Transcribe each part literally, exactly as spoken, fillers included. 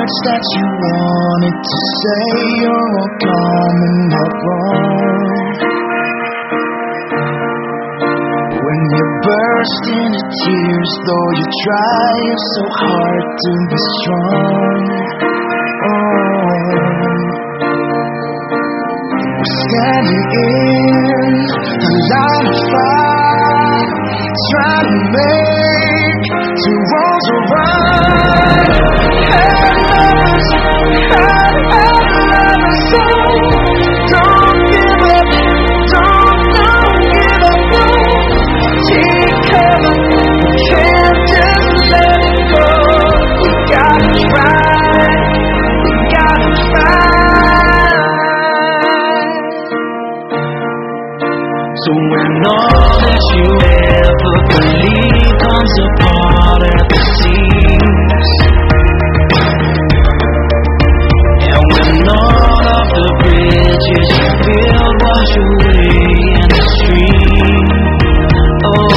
words that you wanted to say are all coming out wrong. When you burst into tears, though you try so hard to be strong. Oh, we're standing in a line of fire, trying to make two wrongs right. Hey, lovers, hey, hey, lovers, so don't give up, don't, don't give up, no. Keep coming, you can't just let it go. You gotta try, you gotta try. So when all that you ever believed comes apart at the seams, and when all of the bridges you built wash away in the stream, oh,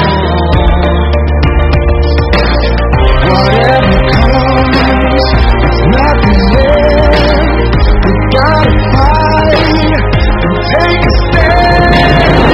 whatever comes, there's nothing left. We gotta fight and take a stand.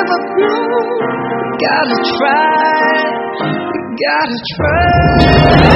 Gotta try, you gotta try.